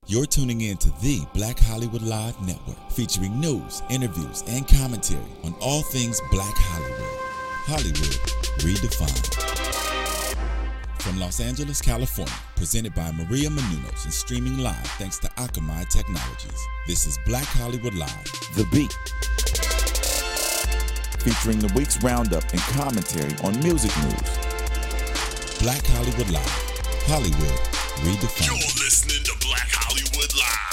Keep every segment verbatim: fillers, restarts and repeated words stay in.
You're tuning in to the Black Hollywood Live Network, featuring news, interviews, and commentary on all things Black Hollywood. Hollywood redefined. From Los Angeles, California, presented by Maria Menounos and streaming live thanks to Akamai Technologies. This is Black Hollywood Live, The Beat, featuring the week's roundup and commentary on music news. Black Hollywood Live, Hollywood redefined. You're listening to Black Hollywood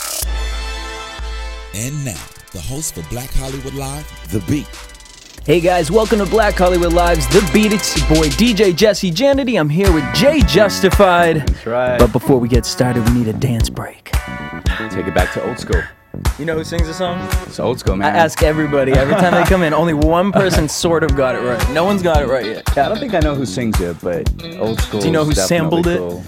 Live. And now, the host for Black Hollywood Live, The Beat. Hey guys, welcome to Black Hollywood Live's The Beat. It's your boy D J Jesse Janity. I'm here with Jay Justified. That's right. But before we get started, we need a dance break. Take it back to old school. You know who sings the song? It's old school, man. I ask everybody every time they come in. Only one person sort of got it right. No one's got it right yet. Yeah, I don't think I know who sings it, but old school. Do you know who sampled it? Cool.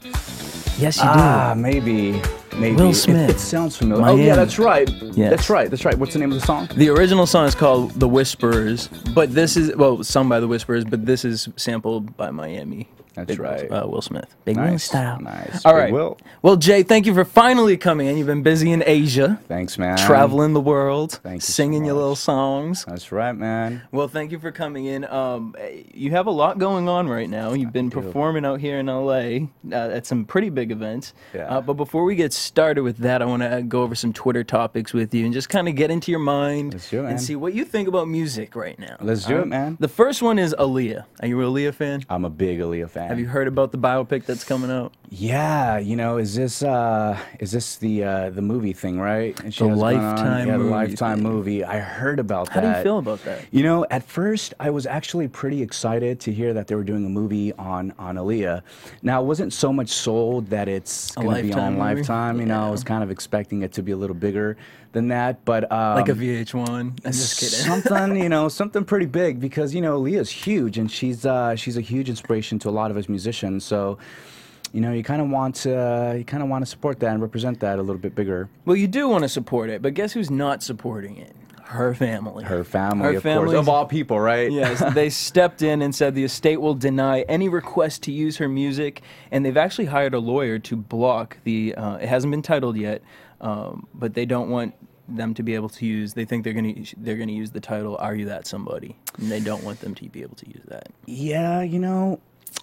Yes, you do. Ah, maybe. Maybe. Will It- Smith. It, sounds familiar. Miami. Oh, yeah, that's right. Yes. That's right. That's right. What's the name of the song? The original song is called The Whisperers, but this is, well, sung by The Whisperers, but this is sampled by Miami. That's Big, right. Uh, Will Smith. Big Will Nice. style. Nice. All Big right. Will. Well, Jay, thank you for finally coming in. You've been busy in Asia, Thanks, man. traveling the world, Thank you so singing your much. little songs. That's right, man. Well, thank you for coming in. Um, you have a lot going on right now. You've been do. performing out here in L A uh, at some pretty big events. Yeah. Uh, but before we get started with that, I want to go over some Twitter topics with you and just kind of get into your mind Let's do it, and man. see what you think about music right now. Let's do All it, man. The first one is Aaliyah. Are you an Aaliyah fan? I'm a big Aaliyah fan. Have you heard about the biopic that's coming out? Yeah, you know, is this uh is this the uh the movie thing, right? And she The has gone on- Lifetime yeah, the movie Lifetime thing. movie. I heard about How that. do you feel about that? You know, at first I was actually pretty excited to hear that they were doing a movie on on Aaliyah. Now, I wasn't so much sold that it's A going to be Lifetime on movie? Lifetime. You know, I was kind of expecting it to be a little bigger than that, but um, Like a V H one? I'm just kidding. something, you know, something pretty big because you know Aaliyah's huge and she's uh, she's a huge inspiration to a lot of us musicians. So. You know, you kind of want to, uh, you kind of want to support that and represent that a little bit bigger. Well, you do want to support it, but guess who's not supporting it? Her family. Her family, Her of course, family's- of all people, right? Yes, they stepped in and said the estate will deny any request to use her music, and they've actually hired a lawyer to block the. Uh, it hasn't been titled yet, um, but they don't want them to be able to use. They think they're gonna they're gonna use the title "Are You That Somebody?" and they don't want them to be able to use that. Yeah, you know,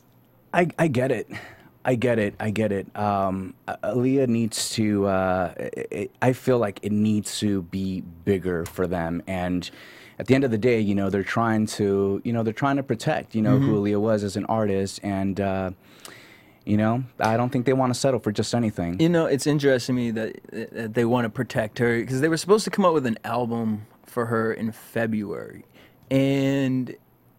I I get it. I get it. I get it. Um, A- Aaliyah needs to. Uh, it, it- I feel like it needs to be bigger for them. And at the end of the day, you know, they're trying to. You know, they're trying to protect. You know, who Aaliyah was as an artist, and uh, you know, I don't think they want to settle for just anything. You know, it's interesting to me that, that they want to protect her because they were supposed to come out with an album for her in February, and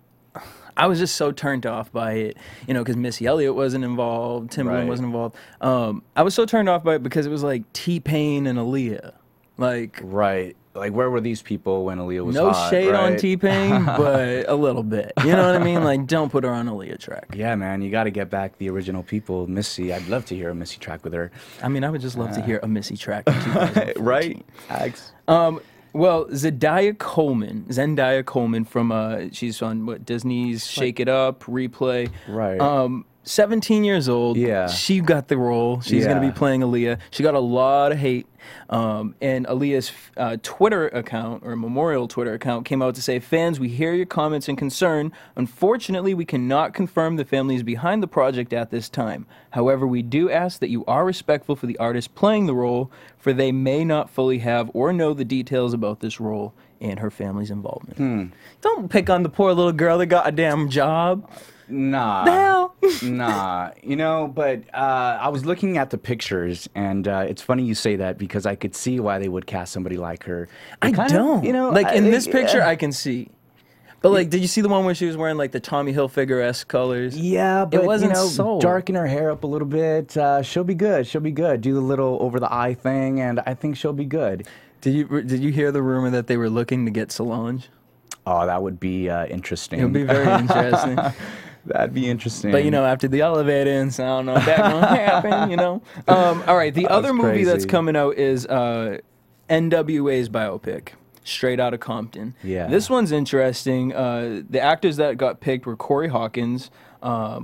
I was just so turned off by it, you know, because Missy Elliott wasn't involved, Timbaland Right. wasn't involved. Um, I was so turned off by it because it was like T-Pain and Aaliyah. Like, Right. Like, where were these people when Aaliyah was no hot, shade on right? T-Pain, but a little bit. You know what I mean? Like, don't put her on Aaliyah track. Yeah, man, you got to get back the original people. Missy, I'd love to hear a Missy track with her. I mean, I would just love to hear a Missy track in two thousand fourteen. Ags. Um, well, Zendaya Coleman, Zendaya Coleman from uh, she's on what Disney's Shake It Up, Replay. Right. Um, seventeen years old. Yeah. She got the role. She's gonna be Yeah. playing Aaliyah. She got a lot of hate. Um, and Aaliyah's uh, Twitter account or memorial Twitter account came out to say, "Fans, we hear your comments and concern. Unfortunately, we cannot confirm the family is behind the project at this time. However, we do ask that you are respectful for the artist playing the role, for they may not fully have or know the details about this role and her family's involvement." Hmm. Don't pick on the poor little girl that got a damn job. Nah. The hell? Nah. You know, but uh, I was looking at the pictures, and uh, it's funny you say that because I could see why they would cast somebody like her. I It kinda- don't. You know, like I- in this yeah. picture, I can see. But like, did you see the one where she was wearing like the Tommy Hilfiger-esque colors? Yeah, but wasn't you know, sold. darken her hair up a little bit. Uh, she'll be good. She'll be good. Do the little over the eye thing, and I think she'll be good. Did you did you hear the rumor that they were looking to get Solange? Oh, that would be uh, interesting. It would be very interesting. That'd be interesting. But you know, after the elevator and so I don't know if that's gonna happen. You know. Um, all right, the other movie that's crazy. coming out is uh, N W A's biopic. Straight Outta Compton. Yeah. This one's interesting. Uh, the actors that got picked were Corey Hawkins, um,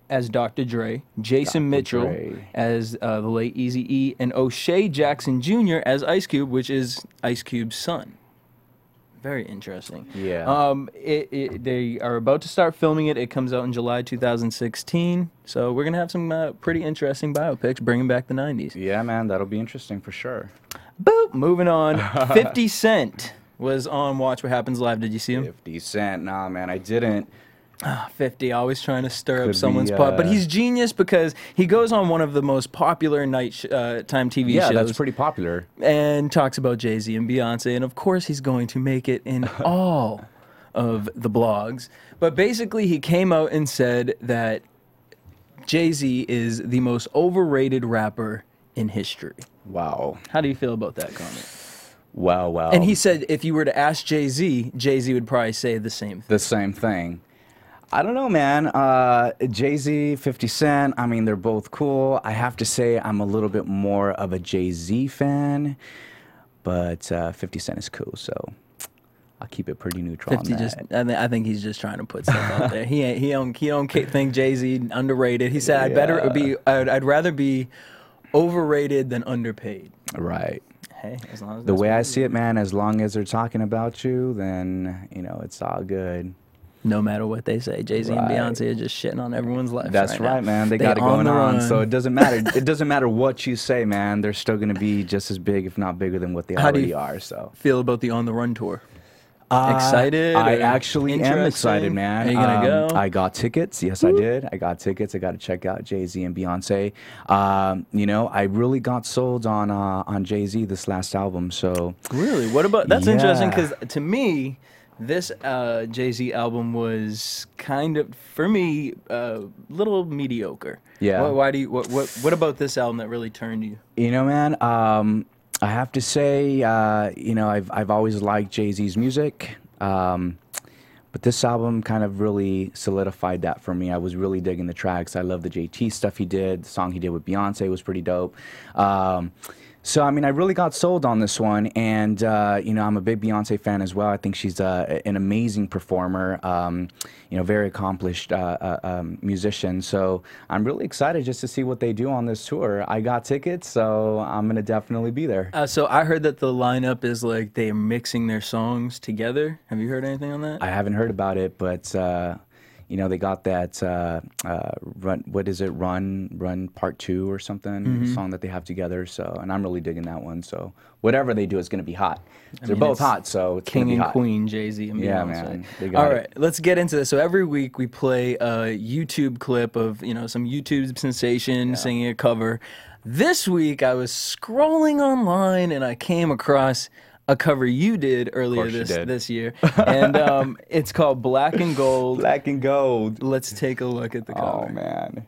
as Doctor Dre, Jason Doctor Mitchell Dre. as uh, the late Eazy-E, and O'Shea Jackson Junior as Ice Cube, which is Ice Cube's son. Very interesting. Yeah. Um, it, it, they are about to start filming it. It comes out in July two thousand sixteen. So we're going to have some uh, pretty interesting biopics bringing back the nineties. Yeah, man, that'll be interesting for sure. Boop. Moving on. fifty Cent was on Watch What Happens Live. Did you see him? fifty Cent, nah, man, I didn't. fifty, always trying to stir Could up someone's be, pot. But uh, he's genius because he goes on one of the most popular night sh- uh, time T V Yeah, shows. that's pretty popular. And talks about Jay-Z and Beyonce. And of course, he's going to make it in all of the blogs. But basically, he came out and said that Jay-Z is the most overrated rapper in history. Wow. How do you feel about that comment? Wow, wow. And he said if you were to ask Jay-Z, Jay-Z would probably say the same thing. the same thing. I don't know, man. Uh, Jay-Z, fifty Cent, I mean, they're both cool. I have to say I'm a little bit more of a Jay-Z fan, but uh, fifty Cent is cool, so I'll keep it pretty neutral fifty on that. just, I, th- I think he's just trying to put stuff out there. He ain't, he don't, he don't ca- think Jay-Z underrated. He said, I'd better be, I'd, I'd rather be overrated than underpaid. Right. Hey, as long as The that's way what I you see it, man, as long as they're talking about you, then, you know, it's all good. No matter what they say, Jay-Z Right. and Beyonce are just shitting on everyone's life. That's right, right, now. man. They, got it on going the on, run. so it doesn't matter. It doesn't matter what you say, man. They're still going to be just as big, if not bigger, than what they How do already you are. So feel about the On the Run tour? Uh, Excited I or actually am interesting? excited, man. Are you gonna Um, go? I got tickets. Yes, I did. I got tickets. I got to check out Jay-Z and Beyonce. Um, you know, I really got sold on uh, on Jay-Z this last album. So Really? What about? That's interesting Yeah. because to me, this uh, Jay-Z album was kind of, for me, a uh, little mediocre. Yeah. Why, why do you? What, what? What about this album that really turned you? you know, man. Um, I have to say, uh, you know, I've I've always liked Jay-Z's music. Um, but this album kind of really solidified that for me. I was really digging the tracks. I love the J T stuff he did. The song he did with Beyonce was pretty dope. Um, so, I mean, I really got sold on this one. And, uh, you know, I'm a big Beyonce fan as well. I think she's uh, an amazing performer, um, you know, very accomplished uh, uh, um, musician. So I'm really excited just to see what they do on this tour. I got tickets, so I'm going to definitely be there. Uh, so I heard that the lineup is like they're mixing their songs together. Have you heard anything on that? I haven't heard about it, but uh, you know, they got that uh, uh, run. What is it? Run, Run Part Two or something Mm-hmm. song that they have together. So, and I'm really digging that one. So, whatever they do is going to be hot. They're mean, both it's hot, so it's King gonna be and hot. Queen, Jay-Z and Beyonce. Yeah, man, they got All it. right, let's get into this. So every week we play a YouTube clip of, you know, some YouTube sensation singing a cover. This week I was scrolling online and I came across a cover you did earlier course you this did. this year, and um, it's called Black and Gold. Black and gold. Let's take a look at the cover. Oh man.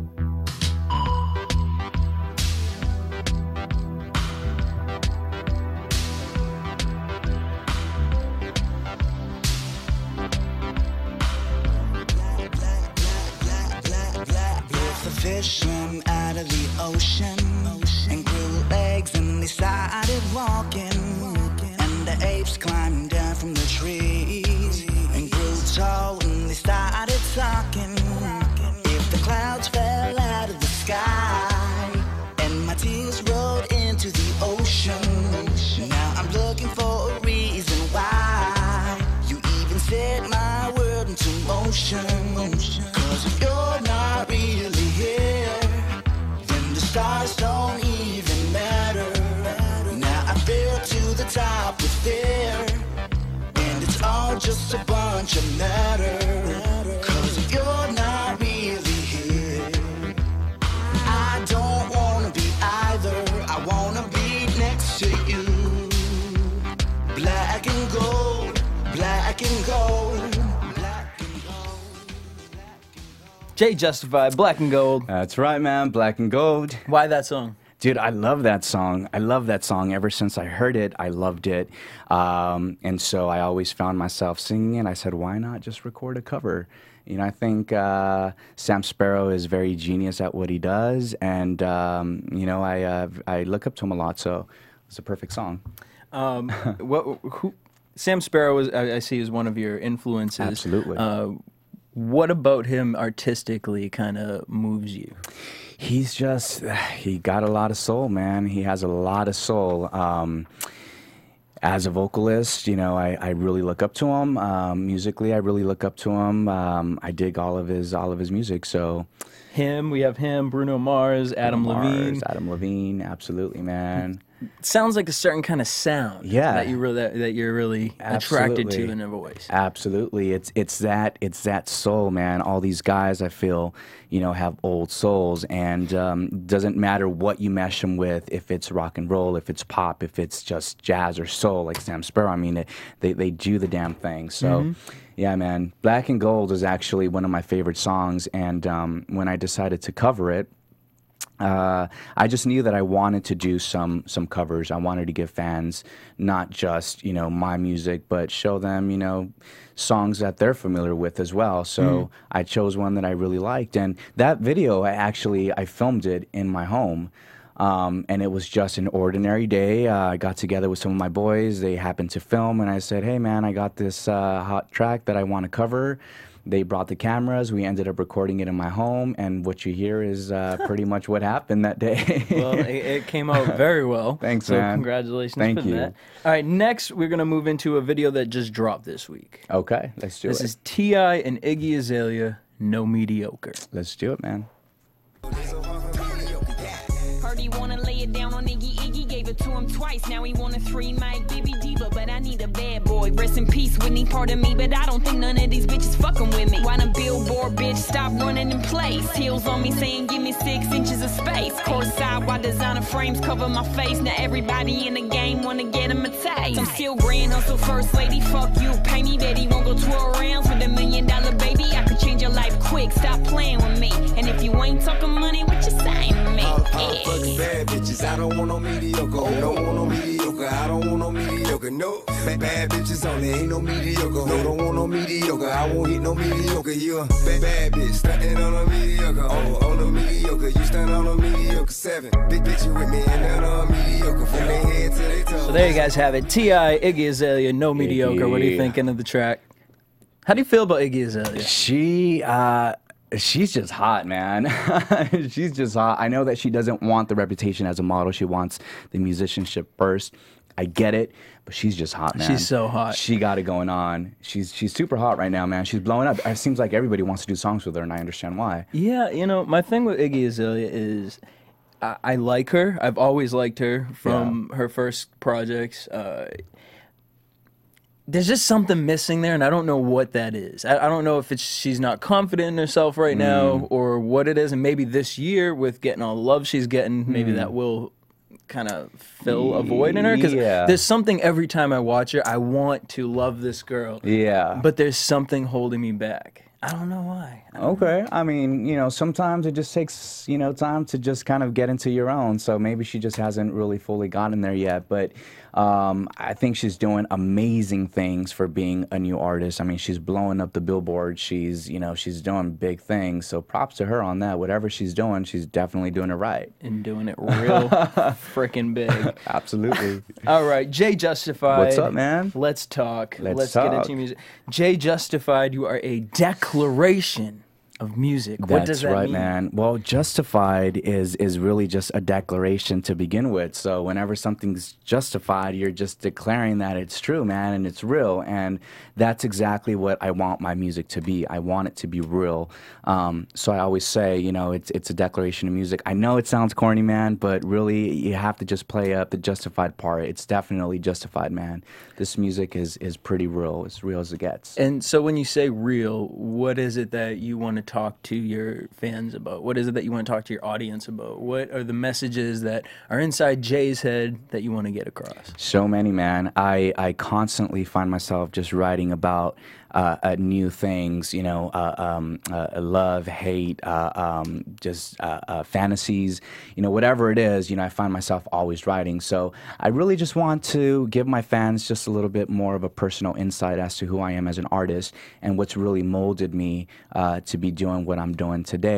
If the fish swam out of the ocean and grew legs and they started walking, and the apes climbed down from the trees and grew tall and they started talking. If the clouds fell out of the sky and my tears rolled into the ocean, now I'm looking for a reason why you even set my world into motion. Cause if you're not really here, then the stars don't even matter. Now I fell to the top with fear, and it's all just a bunch of matter. Cause if you're not really here, I don't wanna be either. I wanna be next to you. Black and gold, black and gold, black and gold. Jay Justified, Black and Gold. That's right, man. Black and gold. Why that song? Dude, I love that song. I love that song. Ever since I heard it, I loved it. Um, and so I always found myself singing it. I said, why not just record a cover? You know, I think uh, Sam Sparrow is very genius at what he does. And, um, you know, I, uh, I look up to him a lot. So it's a perfect song. Um, what? Who? Sam Sparrow is, I, I see, is one of your influences. Absolutely. Uh, What about him artistically kind of moves you? He's just, he got a lot of soul, man. He has a lot of soul. Um, as a vocalist, you know, I, I really look up to him. Um, musically, I really look up to him. Um, I dig all of his all of his music. So, him, we have him, Bruno Mars, Adam Bruno Levine. Mars, Adam Levine, absolutely, man. Sounds like a certain kind of sound. Yeah. that you really that, that you're really attracted Absolutely. to in their voice. Absolutely, it's it's that it's that soul, man. All these guys, I feel, you know, have old souls, and um, doesn't matter what you mesh them with. If it's rock and roll, if it's pop, if it's just jazz or soul, like Sam Sparrow. I mean, it, they they do the damn thing. So. Mm-hmm. Yeah, man. Black and Gold is actually one of my favorite songs, and um, when I decided to cover it, uh, I just knew that I wanted to do some some covers. I wanted to give fans not just, you know, my music, but show them, you know, songs that they're familiar with as well. So mm. I chose one that I really liked, and that video, I actually I filmed it in my home. Um, and it was just an ordinary day. Uh, I got together with some of my boys. They happened to film, and I said, hey, man, I got this uh, hot track that I want to cover. They brought the cameras. We ended up recording it in my home, and what you hear is uh, pretty much what happened that day. Well, it, it came out very well. Thanks, so man. Congratulations Thank for you. that. All right, next we're going to move into a video that just dropped this week. Okay, let's do This it. is T I and Iggy Azalea, No Mediocre. Let's do it, man. Heard he wanna lay it down on Iggy. Iggy gave it to him twice. Now he want a three mic baby diva, but I need a bad boy. Rest in peace, Whitney, pardon me, but I don't think none of these bitches fucking with me. Why the billboard bitch stop running in place? Heels on me saying give me six inches of space. Courtside while designer frames cover my face. Now everybody in the game wanna get him a taste. I'm still grand hustle first lady. Fuck you, pay me, bet he won't go twelve rounds with a million dollar baby. I could change your life quick. Stop playing with me. And if you ain't talking money, what you saying to me? All, all fucking bad bitches, I don't want no mediocre. Oh, don't want no mediocre, I don't want no mediocre. No, bad, bad bitches only, ain't no mediocre. No, don't want no mediocre, I won't hit no mediocre. You a bad, bad bitch, stuntin' on a mediocre. Oh, on a mediocre, you stunt on a mediocre. Seven, big bitch, you with me, and none on a mediocre. From their head to their toes. So there you guys have it. T I, Iggy Azalea, No Mediocre. What are you thinking of the track? How do you feel about Iggy Azalea? She, uh, she's just hot, man. She's just hot. I know that she doesn't want the reputation as a model. She wants the musicianship first. I get it, but she's just hot, man. She's so hot. She got it going on. She's she's super hot right now, man. She's blowing up. It seems like everybody wants to do songs with her, and I understand why. Yeah, you know, my thing with Iggy Azalea is I, I like her. I've always liked her from yeah. her first projects. Uh, there's just something missing there, and I don't know what that is. I, I don't know if it's she's not confident in herself right mm. now or what it is, and maybe this year with getting all the love she's getting, maybe mm. that will kind of fill a void in her, because yeah. there's something every time I watch her, I want to love this girl. Yeah. But there's something holding me back. I don't know why. I don't okay. know. I mean, you know, sometimes it just takes, you know, time to just kind of get into your own. So maybe she just hasn't really fully gotten there yet. But um, I think she's doing amazing things for being a new artist. I mean, she's blowing up the Billboard. She's, you know, she's doing big things. So props to her on that. Whatever she's doing, she's definitely doing it right. And doing it real freaking big. Absolutely. All right, Jay Justified. What's up, man? Let's talk. Let's, Let's talk. get into music. Jay Justified, you are a declaration of music. What That's does that right, mean? man. Well, justified is is really just a declaration to begin with. So whenever something's justified, you're just declaring that it's true, man, and it's real. And that's exactly what I want my music to be. I want it to be real. Um, so I always say, you know, it's it's a declaration of music. I know it sounds corny, man, but really you have to just play up the justified part. It's definitely justified, man. This music is is pretty real. As real as it gets. And so when you say real, what is it that you want to talk to your fans about? What is it that you want to talk to your audience about? What are the messages that are inside Jay's head that you want to get across? So many, man. I, I constantly find myself just writing about uh, uh, new things, you know, uh, um, uh, love, hate, uh, um, just uh, uh, fantasies, you know, whatever it is, you know, I find myself always writing. So I really just want to give my fans just a little bit more of a personal insight as to who I am as an artist and what's really molded me uh, to be doing what I'm doing today.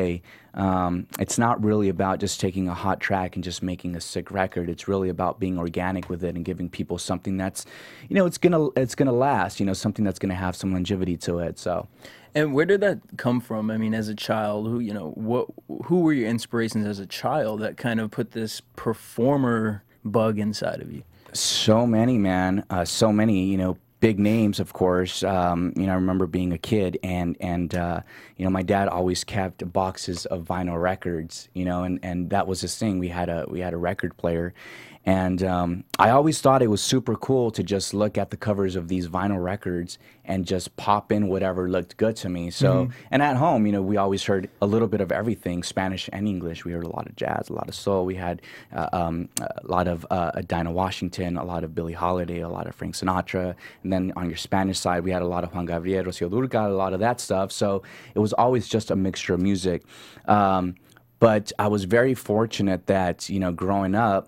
Um, it's not really about just taking a hot track and just making a sick record. It's really about being organic with it and giving people something that's, you know, it's gonna it's gonna last. You know, something that's gonna have some longevity to it. So. And where did that come from? I mean, as a child, who you know, what, who were your inspirations as a child that kind of put this performer bug inside of you? So many, man. Uh, so many. You know, big names, of course. Um, you know, I remember being a kid, and and uh, you know, my dad always kept boxes of vinyl records. You know, and, and that was his thing. We had a we had a record player. And um, I always thought it was super cool to just look at the covers of these vinyl records and just pop in whatever looked good to me. So, mm-hmm. and at home, you know, we always heard a little bit of everything, Spanish and English. We heard a lot of jazz, a lot of soul. We had uh, um, a lot of uh, Dinah Washington, a lot of Billie Holiday, a lot of Frank Sinatra. And then on your Spanish side, we had a lot of Juan Gabriel, Rocío Dúrcal, a lot of that stuff. So it was always just a mixture of music. Um, but I was very fortunate that, you know, growing up,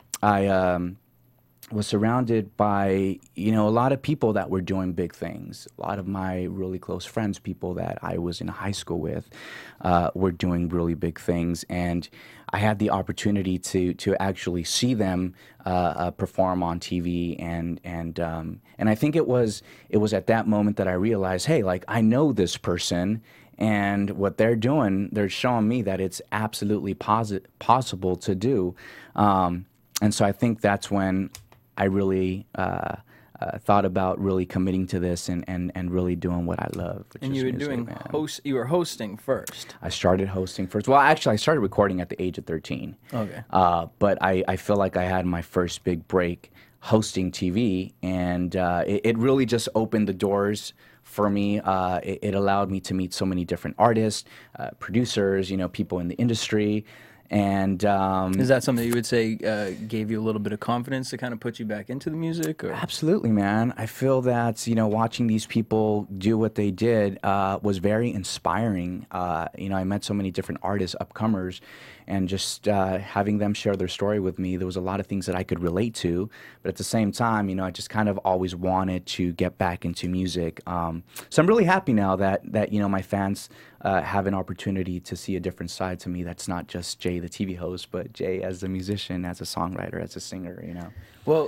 I um, was surrounded by, you know, a lot of people that were doing big things. A lot of my really close friends, people that I was in high school with, uh, were doing really big things. And I had the opportunity to to actually see them uh, uh, perform on T V. And and um, and I think it was it was at that moment that I realized, hey, like, I know this person. And what they're doing, they're showing me that it's absolutely posi- possible to do. Um, And so I think that's when I really uh, uh, thought about really committing to this and, and, and really doing what I love. Which and is you were music, doing man. host. You were hosting first. I started hosting first. Well, actually, I started recording at the age of thirteen. Okay. Uh, but I, I feel like I had my first big break hosting T V, and uh, it, it really just opened the doors for me. Uh, it, it allowed me to meet so many different artists, uh, producers, you know, people in the industry. And um, is that something you would say uh, gave you a little bit of confidence to kind of put you back into the music? Or? Absolutely, man. I feel that, you know, watching these people do what they did uh, was very inspiring. Uh, you know, I met so many different artists, upcomers, and just uh, having them share their story with me, there was a lot of things that I could relate to. But at the same time, you know, I just kind of always wanted to get back into music. Um, so I'm really happy now that, that you know, my fans uh, have an opportunity to see a different side to me. That's not just Jay, the T V host, but Jay as a musician, as a songwriter, as a singer, you know. Well,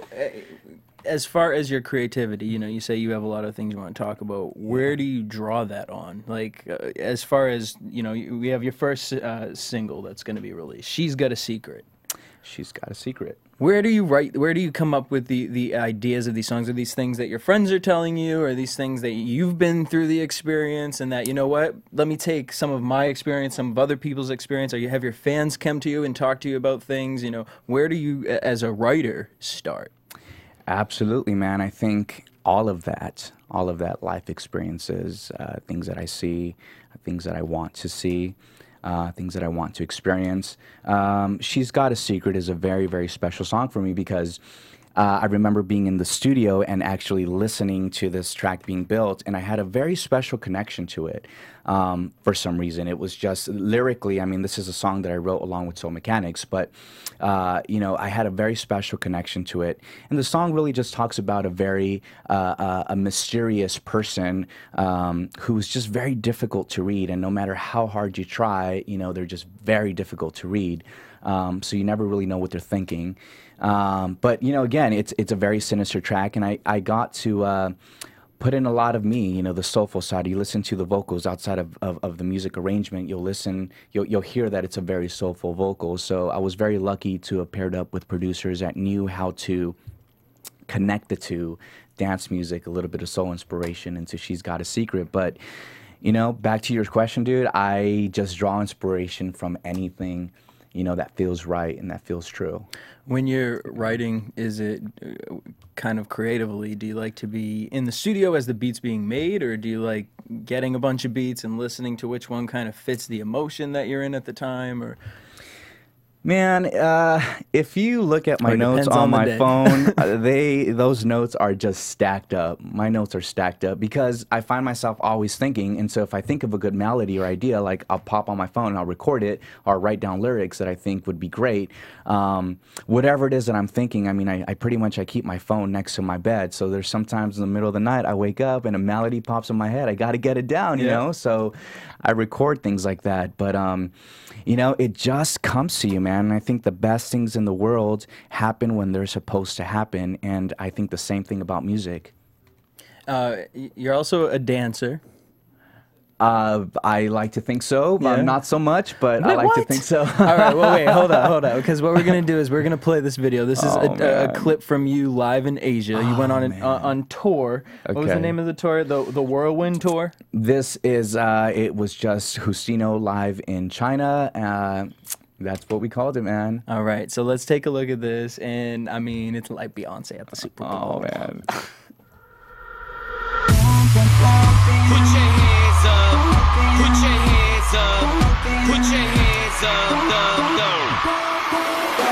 as far as your creativity, you know, you say you have a lot of things you want to talk about. Where do you draw that on? Like, uh, as far as, you know, we have your first uh, single that's going to be released. She's Got a Secret. She's Got a Secret. Where do you write, where do you come up with the, the ideas of these songs? Are these things that your friends are telling you? Or are these things that you've been through the experience and that, you know what, let me take some of my experience, some of other people's experience? Or you have your fans come to you and talk to you about things? You know, where do you, as a writer, start? Absolutely, man. I think all of that, all of that life experiences, uh, things that I see, things that I want to see, uh, things that I want to experience. Um, She's Got a Secret is a very, very special song for me because uh, I remember being in the studio and actually listening to this track being built, and I had a very special connection to it. Um, for some reason, it was just lyrically. I mean, this is a song that I wrote along with Soul Mechanics, but uh, you know, I had a very special connection to it. And the song really just talks about a very uh, uh, a mysterious person um, who's just very difficult to read, and no matter how hard you try, you know, they're just very difficult to read. Um, so you never really know what they're thinking. Um, but you know, again, it's it's a very sinister track, and I I got to. Uh, put in a lot of me, you know, the soulful side. You listen to the vocals outside of, of, of the music arrangement, you'll listen, you'll, you'll hear that it's a very soulful vocal. So I was very lucky to have paired up with producers that knew how to connect the two, dance music, a little bit of soul inspiration into She's Got a Secret. But, you know, back to your question, dude, I just draw inspiration from anything, you know, that feels right and that feels true. When you're writing, is it uh, kind of creatively, do you like to be in the studio as the beat's being made, or do you like getting a bunch of beats and listening to which one kind of fits the emotion that you're in at the time? Or Man, uh, if you look at my Or notes depends on on the my day. phone, uh, they those notes are just stacked up. My notes are stacked up because I find myself always thinking, and so if I think of a good melody or idea, like I'll pop on my phone and I'll record it or write down lyrics that I think would be great. Um, whatever it is that I'm thinking, I mean, I, I pretty much I keep my phone next to my bed. So there's sometimes in the middle of the night I wake up and a melody pops in my head. I got to get it down, you Yeah. know. So I record things like that, but um, you know, it just comes to you, man. And I think the best things in the world happen when they're supposed to happen. And I think the same thing about music. Uh, y- you're also a dancer. Uh, I like to think so, but Yeah. not so much, but I Wait, like to what? think so. All right, well, wait, hold on, hold on. Because what we're going to do is we're going to play this video. This is Oh, a, a, a man. clip from you live in Asia. You went on an, uh, on tour. What was the Okay. name of the tour? The, the Whirlwind Tour? This is, uh, it was just Justino live in China. Uh, that's what we called it, man. All right, so let's take a look at this. And, I mean, it's like Beyonce at the Super Bowl. Oh, man. Put your hands up. Put your hands up. Put your hands up. Up, up.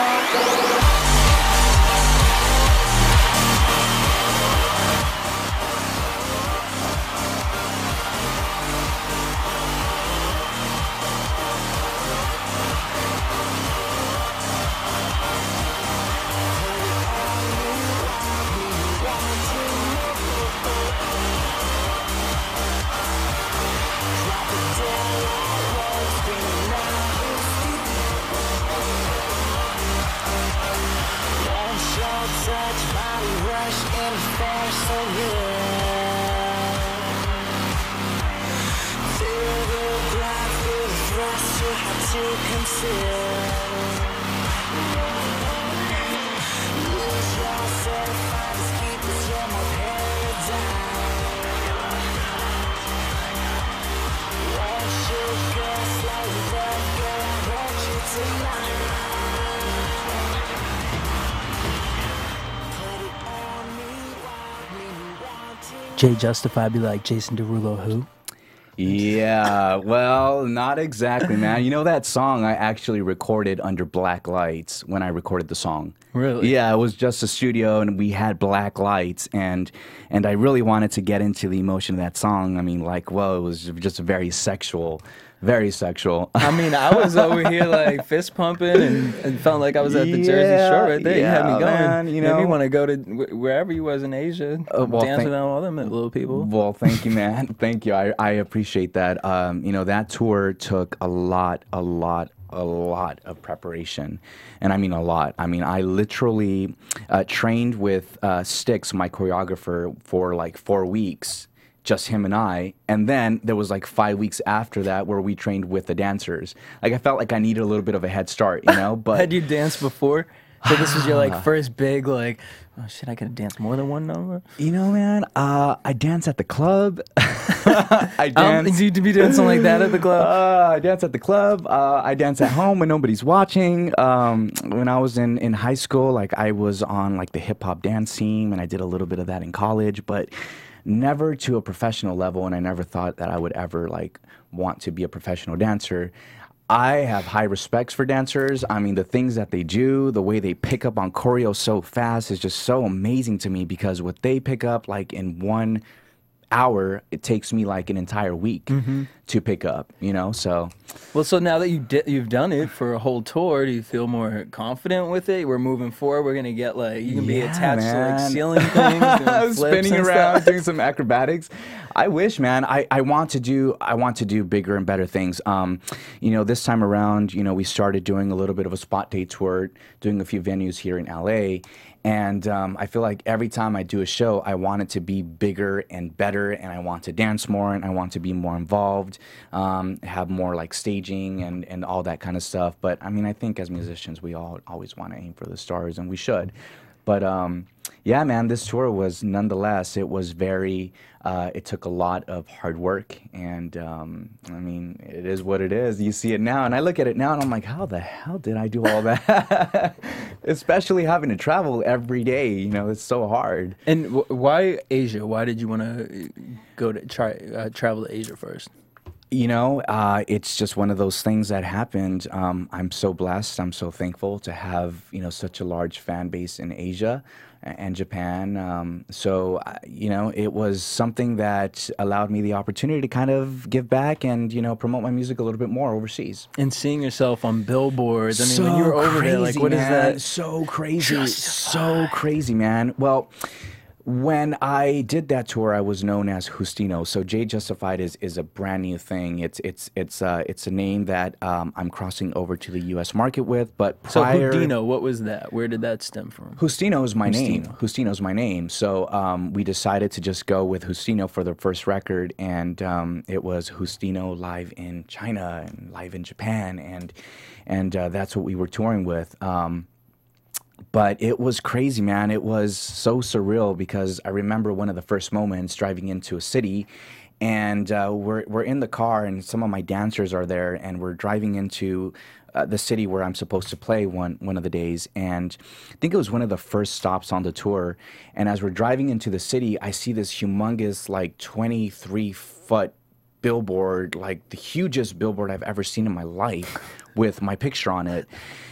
Jay Justified be like, Jason Derulo who? Yeah, well, not exactly, man. You know that song I actually recorded under black lights when I recorded the song. Really? Yeah, it was just a studio and we had black lights and and I really wanted to get into the emotion of that song. I mean, like, well, it was just very sexual, very sexual. I mean, I was over here like fist pumping and, and felt like I was at the Jersey Yeah, Shore right there. You had me yeah, going. man, you Made me know. want to go to wh- wherever you was in Asia, Uh, well, dance thank- with all them little people. Well, thank you, man. Thank you. I, I appreciate that. Um, you know, that tour took a lot, a lot, a lot of preparation. And I mean a lot. I mean, I literally uh, trained with uh, Styx, my choreographer, for like four weeks. Just him and I, and then there was like five weeks after that where we trained with the dancers. Like I felt like I needed a little bit of a head start, you know. But Had you danced before? So this was your like first big like, oh shit, I could dance more than one number. you know, man, uh, I dance at the club. I Um, dance. do you be doing something like that at the club? Uh, I dance at the club. Uh, I dance at home when nobody's watching. Um, when I was in, in high school, like I was on like the hip hop dance team, and I did a little bit of that in college, but never to a professional level. And I never thought that I would ever like want to be a professional dancer. I have high respects for dancers. I mean, the things that they do, the way they pick up on choreo so fast is just so amazing to me because what they pick up like in one hour, it takes me like an entire week to pick up, you know? So, Well, so now that you di- you've done it for a whole tour, do you feel more confident with it? We're moving forward. We're gonna get like you can be Yeah, attached to man. like ceiling things, doing flips spinning and around, stuff. doing some acrobatics. I wish, man. I, I want to do I want to do bigger and better things. Um, you know, this time around, you know, we started doing a little bit of a spot day tour, doing a few venues here in L A. And um, I feel like every time I do a show, I want it to be bigger and better, and I want to dance more, and I want to be more involved, um, have more like staging and, and all that kind of stuff. But I mean, I think as musicians, we all always want to aim for the stars, and we should. But um, yeah, man, this tour was nonetheless, it was very, uh, it took a lot of hard work. And um, I mean, it is what it is. You see it now, and I look at it now, and I'm like, how the hell did I do all that? Especially having to travel every day, you know, it's so hard. And w- why Asia? Why did you want to go to try uh, travel to Asia first? You know, uh, it's just one of those things that happened. Um, I'm so blessed. I'm so thankful to have, you know, such a large fan base in Asia and Japan. Um, so, uh, you know, it was something that allowed me the opportunity to kind of give back and, you know, promote my music a little bit more overseas. And seeing yourself on billboards. I mean, so when you were over crazy, there, like, what is man. that? So crazy. Justified. So crazy, man. Well, when I did that tour, I was known as Justino. So Jay Justified is, is a brand new thing. It's it's it's uh, it's a name that um, I'm crossing over to the U S market with. But prior, So Houdino, what was that? Where did that stem from? Justino is my name. Justino. Justino is my name. So um, we decided to just go with Justino for the first record, and um, it was Justino live in China and live in Japan, and and uh, that's what we were touring with. Um, But it was crazy, man. It was so surreal because I remember one of the first moments driving into a city, and uh, we're we're in the car, and some of my dancers are there, and we're driving into uh, the city where I'm supposed to play one one of the days, and I think it was one of the first stops on the tour. And as we're driving into the city, I see this humongous, like twenty-three foot billboard, like the hugest billboard I've ever seen in my life, with my picture on it.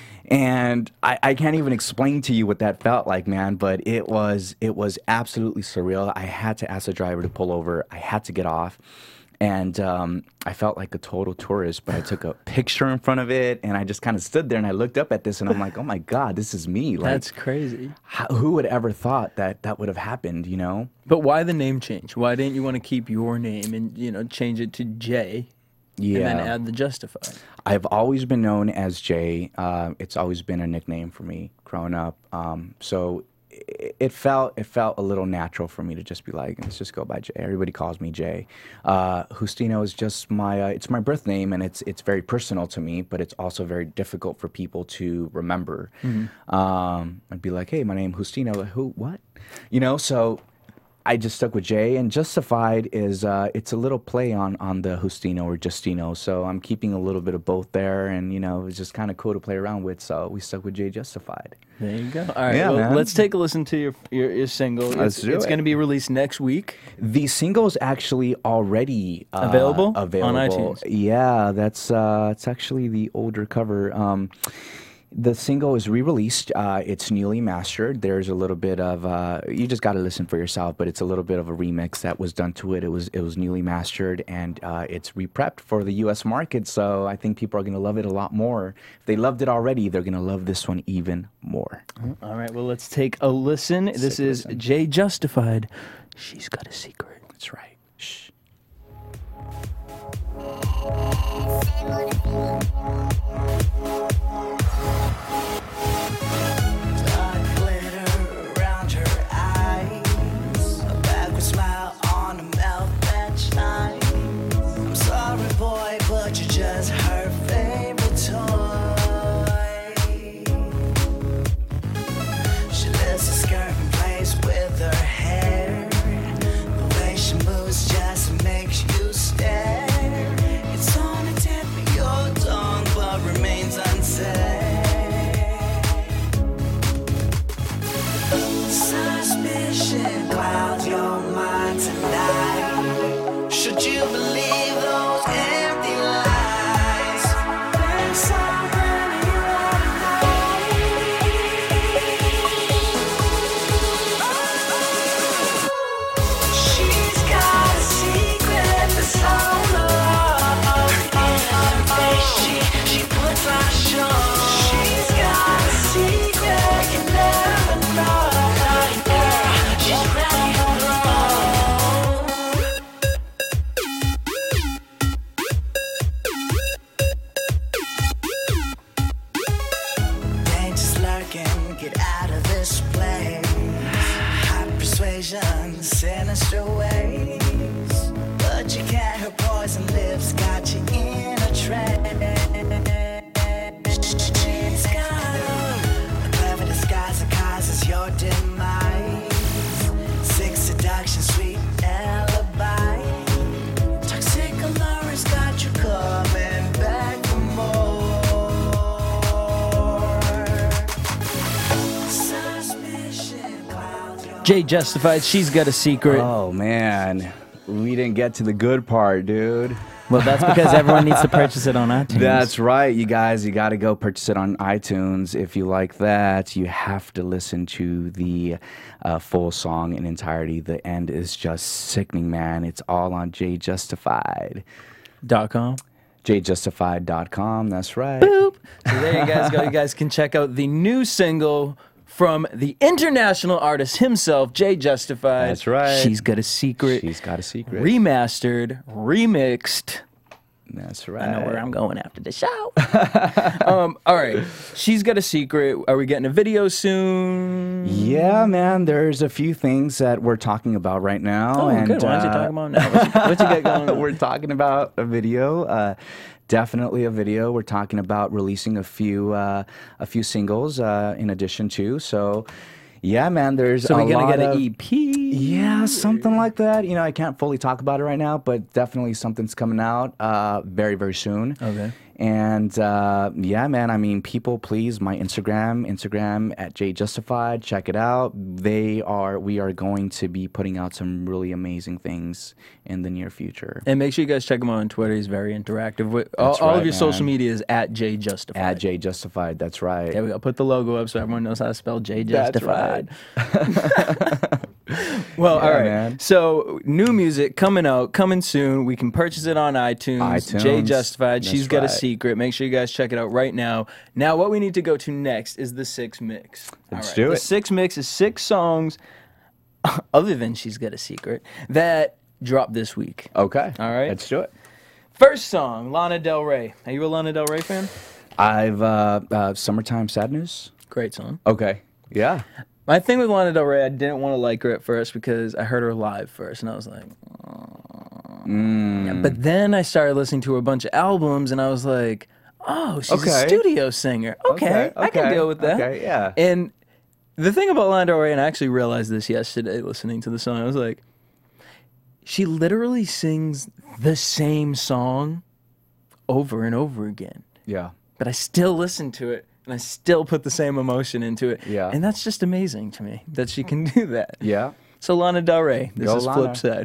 And I, I can't even explain to you what that felt like, man, but it was it was absolutely surreal. I had to ask the driver to pull over. I had to get off. And um, I felt like a total tourist, but I took a picture in front of it, and I just kind of stood there, and I looked up at this, and I'm like, oh, my God, this is me. Like, That's crazy. how, who would ever thought that that would have happened, you know? But why the name change? Why didn't you want to keep your name and, you know, change it to Jay? Yeah. And then add the Justified. I've always been known as Jay. Uh, it's always been a nickname for me growing up. Um, so it, it felt it felt a little natural for me to just be like, let's just go by Jay. Everybody calls me Jay. Uh, Justino is just my uh, it's my birth name, and it's it's very personal to me, but it's also very difficult for people to remember. Mm-hmm. um, I'd be like, hey, my name Justino. Like, who? What? You know? So I just stuck with Jay, and Justified is uh, it's a little play on on the Justino or Justino. So I'm keeping a little bit of both there, and you know, it's just kind of cool to play around with. So we stuck with Jay Justified. There you go. All right, Yeah, well, man. let's take a listen to your your, your single. Let's it's do it's it. going to be released next week. The single is actually already uh, Available? Available On iTunes? Yeah, that's uh, it's actually the older cover. Um, The single is re-released. Uh, it's newly mastered. There's a little bit of uh, you just got to listen for yourself, but it's a little bit of a remix that was done to it. It was it was newly mastered, and uh, it's re-prepped for the U S market. So I think people are going to love it a lot more. If they loved it already, they're going to love this one even more. All right, well, let's take a listen. This take a is listen. Jay Justified. She's got a secret. That's right. Shh. Dark glitter around her eyes, a backward smile on a mouth that shines. I'm sorry, boy, but you're just her favorite toy. She lifts her skirt and plays with her hair. The way she moves just makes you stare. It's on the tip of your tongue, but remains unsaid. Suspicion clouds your mind tonight. Should you believe those empty lies? There's something you wanna know. She's got a secret that's on the road. She, she puts on a show. She's got a secret you never know. She's ready to roll. Dangerous lurking, get out of this place. Hot persuasion, sinister ways. But you can't, her poison lips got you in a trance. She's got a clever disguise that causes your demise. Sick seduction, sweet alibi. Toxic allurance got you coming back for more. Suspicion clouds your Jay Justified. She's got a secret. Oh man, we didn't get to the good part, dude. Well, that's because everyone needs to purchase it on iTunes. That's right, you guys. You got to go purchase it on iTunes. If you like that, you have to listen to the uh, full song in entirety. The end is just sickening, man. It's all on J Justified. Dot com. J Justified dot com. That's right. Boop. So there you guys go. You guys can check out the new single from the international artist himself, J Justified. That's right. She's Got a Secret. She's Got a Secret. Remastered, remixed. That's right. I know where I'm going after the show. um, all right. She's Got a Secret. Are we getting a video soon? Yeah, man. There's a few things that we're talking about right now. Oh, and, good. Why don't you uh, talk about now? What you, what you got going on? We're talking about a video. Uh, definitely a video. We're talking about releasing a few uh, a few singles uh, in addition to. So, yeah, man. There's So a we're going lot to get of, an E P? Yeah, something like that. You know, I can't fully talk about it right now, but definitely something's coming out uh, very, very soon. Okay. And uh, yeah, man, I mean, people, please, my Instagram, Instagram at J Justified, check it out. They are, we are going to be putting out some really amazing things in the near future. And make sure you guys check him out on Twitter. He's very interactive. With, all That's all right, of your social man. media is at J Justified. At J Justified, that's right. There we go. Put the logo up so everyone knows how to spell J That's Justified. Well, Yeah, all right. man. So, new music coming out, coming soon. We can purchase it on iTunes. iTunes. J Justified. That's She's Got a right. Secret. Make sure you guys check it out right now. Now, what we need to go to next is the Six Mix. Let's All right. do The it. Six Mix is six songs, other than She's Got a Secret, that dropped this week. Okay. All right. Let's do it. First song, Lana Del Rey. Are you a Lana Del Rey fan? I've, uh, uh, Summertime Sadness. Great song. Okay. Yeah. My thing with Lana Del Rey, I didn't want to like her at first because I heard her live first, and I was like, Mm. yeah, but then I started listening to a bunch of albums, and I was like, oh, she's a Okay. studio singer. Okay, Okay, I can okay, deal with that. okay, yeah. And the thing about Lana Del Rey, and I actually realized this yesterday listening to the song, I was like, she literally sings the same song over and over again. Yeah. But I still listen to it, and I still put the same emotion into it. Yeah. And that's just amazing to me that she can do that. Yeah. So Lana Del Rey, this Go is Lana. Flip Side.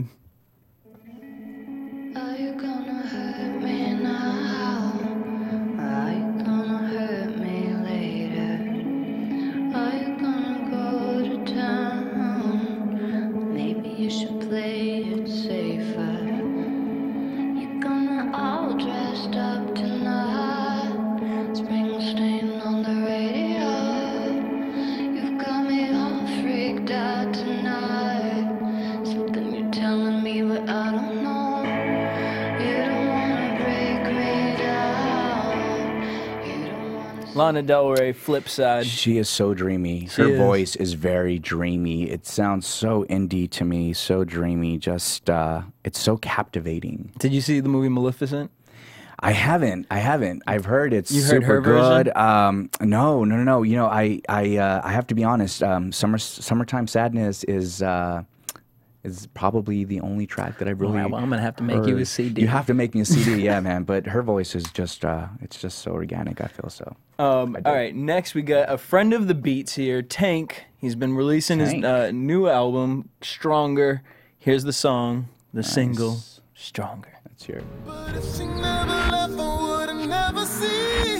Are you gonna hurt me now? Are you gonna hurt me later? Are you gonna go to town? Maybe you should play it safer. You're gonna all dressed up tonight. Springsteen on the radio. You've got me all freaked out tonight. Something you're telling me, but I don't know. You don't wanna break me down. You don't wanna. Lana Del Rey, Flip Side. She is so dreamy. She Her is. voice is very dreamy. It sounds so indie to me, so dreamy. Just, uh, it's so captivating. Did you see the movie Maleficent? I haven't. I haven't. I've heard it's You heard super her version? good. Um, no, no, no, no. You know, I, I, uh, I have to be honest. Um, Summer, Summertime Sadness is, uh, is probably the only track that I really. Well, I'm gonna have to make you a heard. C D. You have to make me a C D, yeah, man. But her voice is just, uh, it's just so organic. I feel so. Um, I all do. right, next we got a friend of the beats here, Tank. He's been releasing Tank. his uh, new album, Stronger. Here's the song, the single, Stronger. Let's hear it. But if she never left, I would've never seen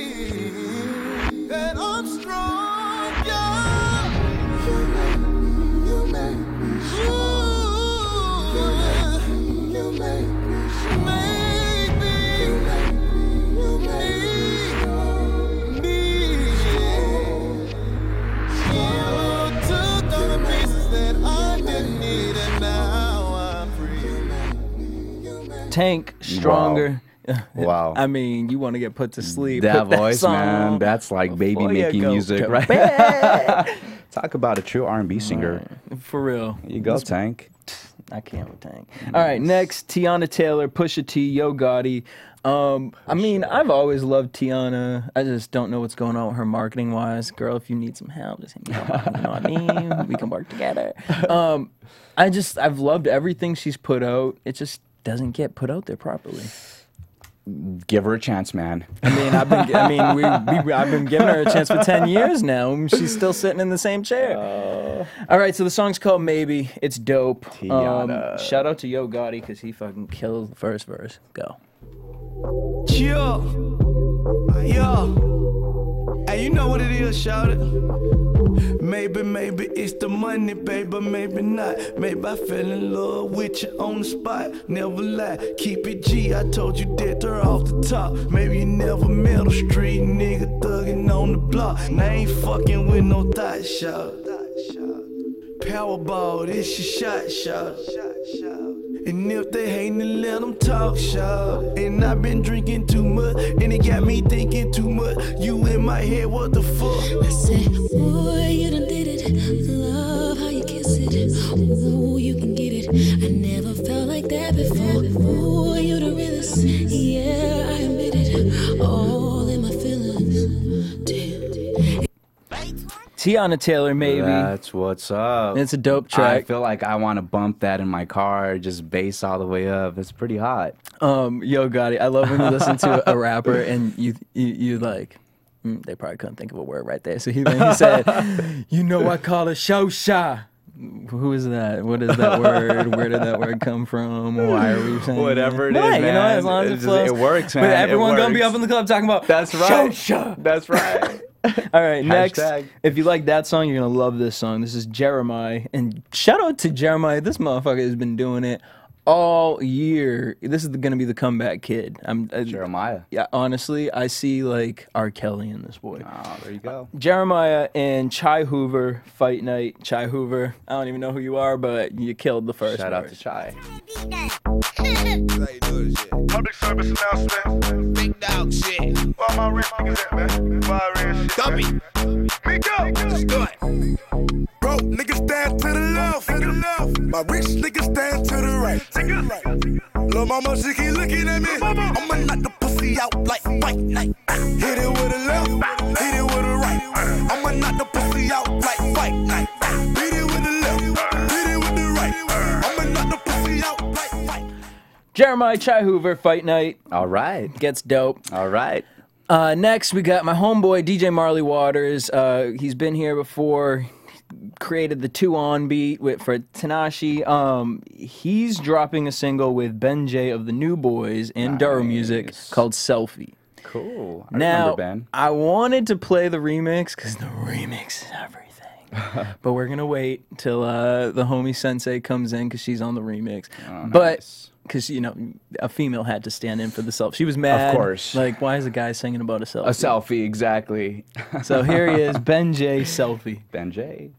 that I'm strong, yeah. You make, you make me strong. You make me strong. Make me, you make me, you make me strong. You took all the pieces that I didn't need, and now I'm free. Tank, Stronger. Wow. I mean, you want to get put to sleep. That put voice, song man, that's like baby before you making go music, to right? bed. Talk about a true R and B singer. For real. Here you go, Tank. I can't with Tank. All right, next, Tiana Taylor, Pusha T, Yo Gotti. Um, I mean, I've always loved Tiana. I just don't know what's going on with her marketing wise. Girl, if you need some help, just hit me up. You know what I mean? We can work together. Um, I just, I've loved everything she's put out. It just doesn't get put out there properly. Give her a chance, man. I mean, I've been, I mean, we, we, I've been giving her a chance for ten years now. and She's still sitting in the same chair. Uh, All right, so the song's called Maybe. It's dope. Um, Tiana. shout out to Yo Gotti because he fucking killed the first verse. Go. Yeah. Yeah. Hey, you know what it is, shout it. Maybe, maybe it's the money, baby, maybe not. Maybe I fell in love with you on the spot. Never lie, keep it G. I told you that they're off the top. Maybe you never met a street nigga thugging on the block. And I ain't fucking with no thought shot. Powerball, this your shot, shot. And if they hatin', then let them talk, shot. And I've been drinking too much, and it got me thinking too much. You in my head, what the fuck? I said, boy, you done did it. Love how you kiss it. Ooh, you can get it. I never felt like that before. Ooh, you the realest. Yeah, I admit it. All in my feelings. Damn. Tiana Taylor, Maybe. That's what's up. It's a dope track. I feel like I want to bump that in my car, just bass all the way up. It's pretty hot. Um, Yo Gotti, I love when you listen to a rapper and you you, you like, mm, they probably couldn't think of a word right there. So he, he said, you know I call it shosha. Who is that? What is that word? Where did that word come from? Why are we saying Whatever it that? is, Right, you know, man. as long as it, It's just- flows. it works, man. But everyone It gonna be works. up in the club talking about That's right. shosha. That's right. All right, next. Hashtag. If you like that song, you're gonna love this song. This is Jeremiah, and shout out to Jeremiah. This motherfucker has been doing it all year. This is gonna be the comeback kid. I'm uh, Jeremiah. Yeah, honestly, I see like R. Kelly in this boy. Oh, there you go. Jeremiah and Chai Hoover fight night. Chai Hoover, I don't even know who you are, but you killed the first Shout out to verse. Chai. Public service announcement. Big dog shit. Where my rich niggas at, man? Where my rich shit? Dummy. Me go. Let's do it. Broke niggas stand to the left, to the left. My rich niggas stand to the right, to the right. Lil' mama, she keep looking at me. I'ma knock the pussy out like fight night. Hit it with a left, hit it with a right. I'ma knock the pussy out like fight night. Hit it with the left, hit it with the right. I'ma knock the pussy out like fight. Jeremiah, Chai Hoover, fight night. All right. Gets dope. All right. Uh, next, we got my homeboy D J Marley Waters. Uh, he's been here before. Created the two on beat with for Tanashi. Um, he's dropping a single with Ben J of the New Boys and Duro Music called Selfie. Cool. I now, remember Ben. I wanted to play the remix because the remix is everything. But we're gonna wait till uh, the homie Sensei comes in because she's on the remix. Oh, but nice. because you know a female had to stand in for the self. She was mad. Of course. Like, why is a guy singing about a selfie? A selfie, exactly. So here he is, Ben J, Selfie. Ben J.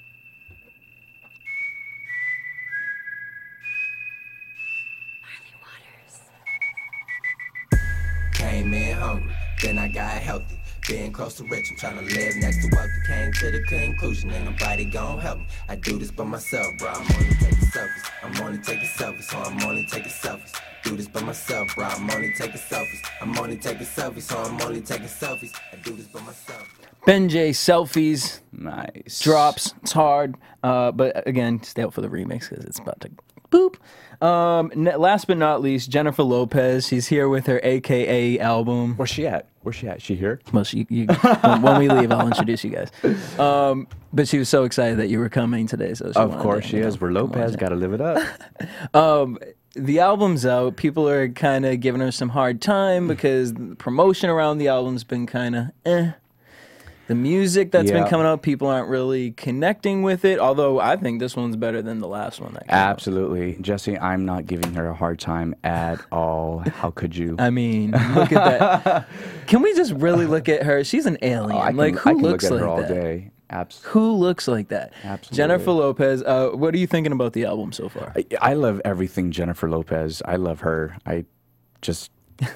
Came in hungry, then I got healthy. Being close to rich, I'm trying to live next to wealthy. Came to the conclusion, ain't nobody gon' help me. I do this by myself, bro. I'm only taking selfies. I'm only taking selfies, so I'm only taking selfies. Do this by myself, bro. I'm only taking selfies. I'm only taking selfies, so I'm only taking selfies. I do this by myself. Ben J, Selfies. Nice. Drops. It's hard. Uh, but again, stay out for the remix because it's about to boop. Um, n- last but not least, Jennifer Lopez. She's here with her A K A album. Where's she at? Where's she at? She here? Well, she, you, when, when we leave, I'll introduce you guys. Um, but she was so excited that you were coming today. So she Of wanted course to, she you is. know, We're come on Lopez. in. Got to live it up. Um, the album's out. People are kind of giving her some hard time because the promotion around the album's been kind of eh. The music that's been Yeah. coming out, people aren't really connecting with it. Although I think this one's better than the last one. That came out. Absolutely. Jesse, I'm not giving her a hard time at all. How could you? I mean, look at that. Can we just really look at her? She's an alien. Oh, I can, like who I can looks look at like her all that? day. Absolutely. Who looks like that? Absolutely. Jennifer Lopez. Uh, what are you thinking about the album so far? I, I love everything Jennifer Lopez. I love her. I just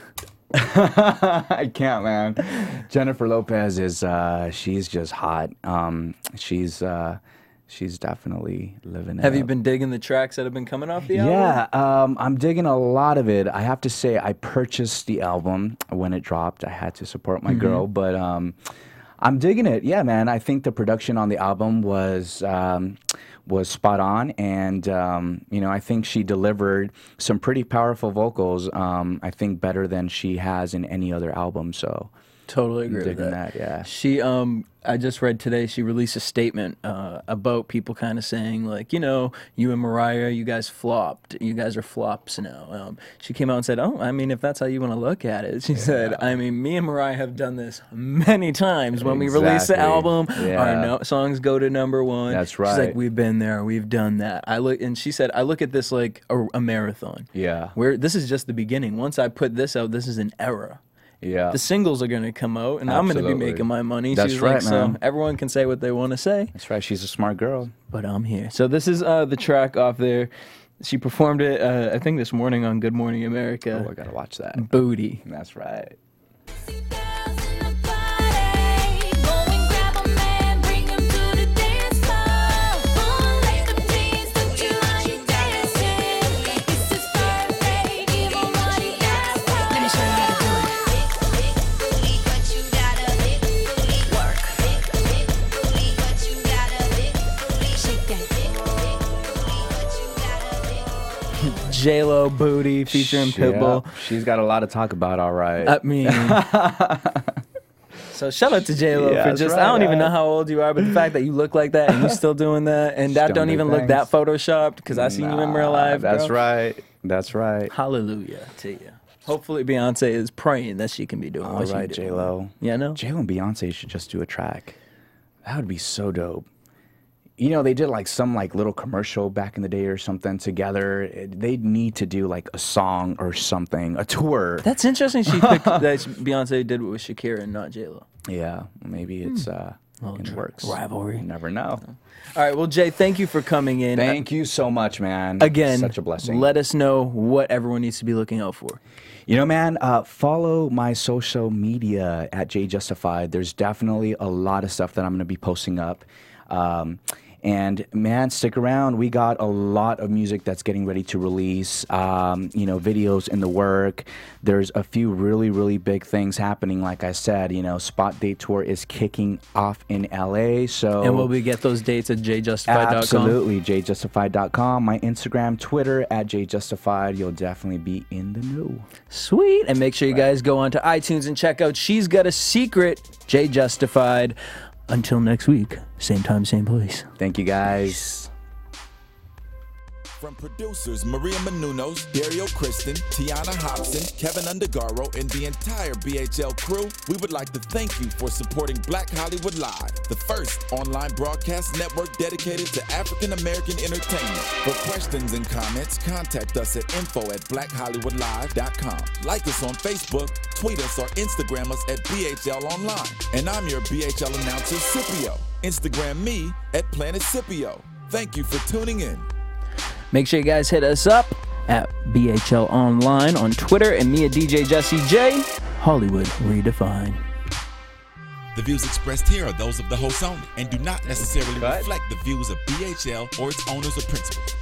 I can't, man. Jennifer Lopez is uh she's just hot. Um she's uh she's definitely living it Have you up. been digging the tracks that have been coming off the album? Yeah, um, I'm digging a lot of it. I have to say, I purchased the album when it dropped. I had to support my Mhm. girl, but um, I'm digging it. Yeah, man. I think the production on the album was um, was spot on, and um, you know, I think she delivered some pretty powerful vocals. Um, I think better than she has in any other album. So. Totally agree with Digging that. that, yeah. She, um, I just read today. She released a statement uh, about people kind of saying like, you know, you and Mariah, you guys flopped. You guys are flops now. Um, she came out and said, "Oh, I mean, if that's how you want to look at it," she yeah. said, "I mean, me and Mariah have done this many times. When exactly. we release the album, yeah. our no- songs go to number one." That's right. She's like, "We've been there. We've done that." I look, and she said, "I look at this like a, a marathon. Yeah. Where this is just the beginning. Once I put this out, this is an era." Yeah, the singles are going to come out, and Absolutely. I'm going to be making my money. That's She's right, like, man. So everyone can say what they want to say. That's right. She's a smart girl. But I'm here. So this is uh, the track off there. She performed it, uh, I think, this morning on Good Morning America. Oh, I gotta watch that. Booty. That's right. J-Lo Booty featuring Pitbull. Yeah, she's got a lot to talk about, all right. I mean, so shout out to J-Lo Yeah, for that's just, right, I don't even right. know how old you are, but the fact that you look like that and you're still doing that, and that Still don't do even look things. that photoshopped, because I seen you in real life. That's bro. right. That's right. Hallelujah to you. Hopefully Beyonce is praying that she can be doing All what right, she doing. J-Lo. Yeah, no? J-Lo and Beyonce should just do a track. That would be so dope. You know, they did like some like little commercial back in the day or something together. They need to do like a song or something, a tour. That's interesting. She picked that Beyonce did it with Shakira and not J-Lo. Yeah, maybe it's uh, Well, in the works. rivalry. You never know. All right, well, Jay, thank you for coming in. Thank you so much, man. Again, Such a blessing. Let us know what everyone needs to be looking out for. You know, man, uh, follow my social media at J Justified. There's definitely a lot of stuff that I'm going to be posting up. Um, and man, stick around. We got a lot of music that's getting ready to release, um, you know, videos in the work. There's a few really, really big things happening. Like I said, you know, Spot Date Tour is kicking off in L A. So And will we get those dates at j justified dot com? Absolutely, j justified dot com. My Instagram, Twitter, at jjustified. You'll definitely be in the know. Sweet. And make sure you guys go onto iTunes and check out She's Got a Secret, J Justified. Until next week, same time, same place. Thank you, guys. From producers Maria Menounos, Dario Kristen, Tiana Hobson, Kevin Undergaro, and the entire B H L crew, we would like to thank you for supporting Black Hollywood Live, the first online broadcast network dedicated to African American entertainment. For questions and comments, contact us at info at black hollywood live dot com. Like us on Facebook, tweet us, or Instagram us at B H L Online. And I'm your B H L announcer, Scipio. Instagram me at Planet Scipio. Thank you for tuning in. Make sure you guys hit us up at B H L Online on Twitter, and me at D J Jesse J, Hollywood Redefined. The views expressed here are those of the host only and do not necessarily reflect the views of B H L or its owners or principals.